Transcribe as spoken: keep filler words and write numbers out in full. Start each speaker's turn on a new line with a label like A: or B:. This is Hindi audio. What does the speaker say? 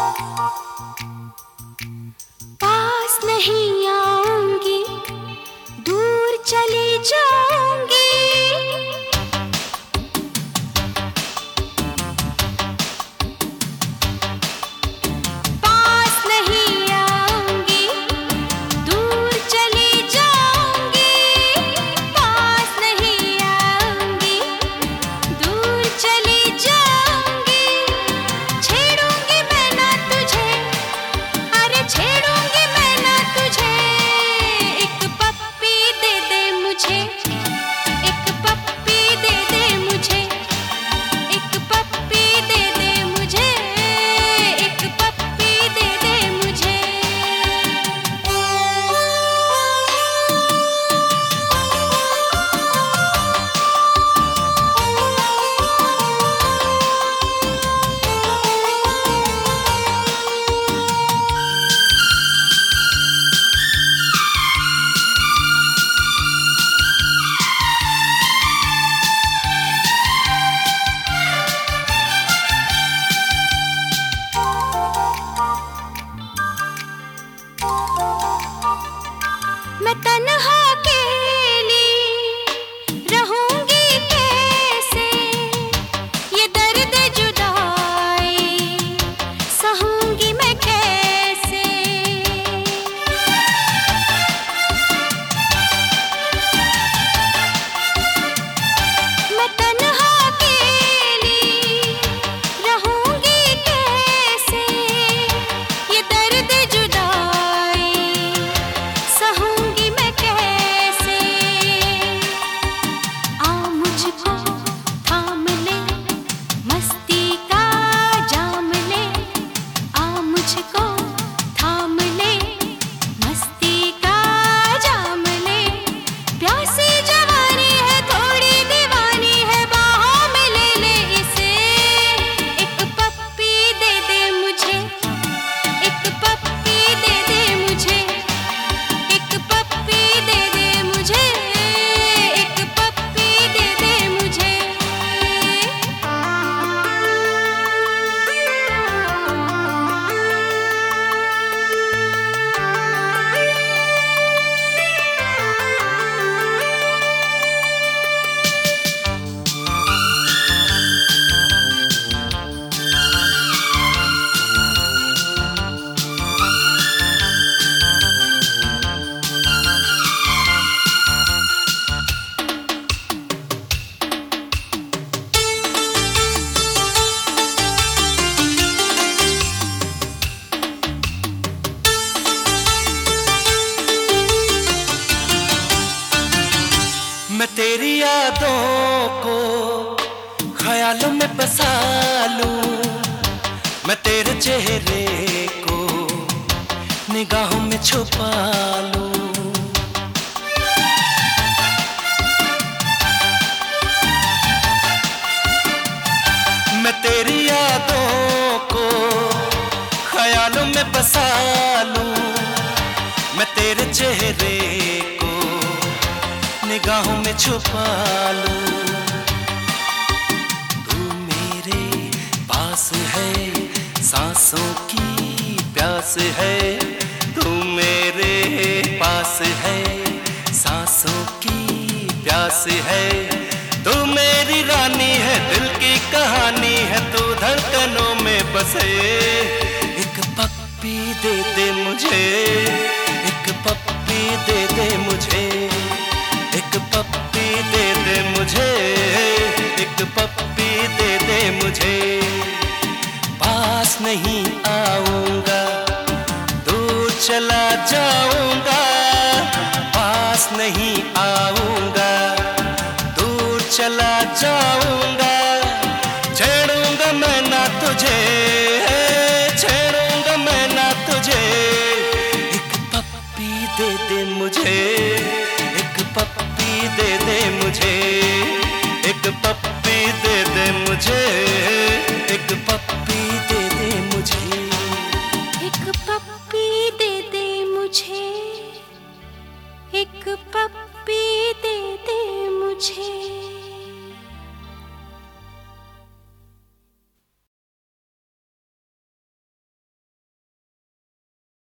A: पास नहीं आऊंगी, दूर चली जाऊंगी। पास नहीं आऊंगी, दूर चली जाऊंगी। पास नहीं आऊंगी, दूर चली जाऊंगी। छेड़ूंगी मैं ना तुझे, अरे छेड़ूंगी मैं ना तुझे। एक पप्पी दे दे मुझे, एक पप्पी दे दे मुझे, एक पप्पी दे दे मुझे, एक पप्पी दे दे मुझे। मैं तन्हा अकेली रहूंगी कैसे, ये दर्द जुदाई सहूंगी मैं कैसे। मैं तन्हा अकेली रहूंगी कैसे, ये दर्द जुदाई सहूंगी मैं कैसे। आ मुझको थाम ले, मस्ती का जाम ले। आ मुझको थाम ले, मस्ती का जाम ले। प्यासी जवानी है, थोड़ी दीवानी है, बाहों में ले ले इसे। एक पप्पी दे दे मुझे, एक पप्पी दे दे मुझे, एक पप्पी दे दे मुझे, एक पप्पी दे दे मुझे।
B: मैं तेरी यादों को ख्यालों में बसा लूं, मैं तेरे चेहरे को निगाहों में छुपा लूं। मैं तेरी यादों को ख्यालों में बसा लूं, मैं तेरे चेहरे को निगाहों में छुपा लूं। तू मेरे पास है, सांसों की प्यास है। तू मेरे पास है, सांसों की प्यास है। तू मेरी रानी है, दिल की कहानी है, तू धड़कनों में बसे। एक पप्पी दे दे मुझे, एक पप्पी दे दे मुझे, एक पप्पी दे दे मुझे, एक पप्पी दे दे मुझे। पास नहीं आऊंगा, दूर चला जाऊंगा। पास नहीं आऊंगा, दूर चला जाऊंगा। छेड़ूंगा मैं ना तुझे, छेड़ूंगा मैं ना तुझे। एक पप्पी दे दे मुझे, एक पप्पी दे दे मुझे, एक पप्पी दे दे मुझे।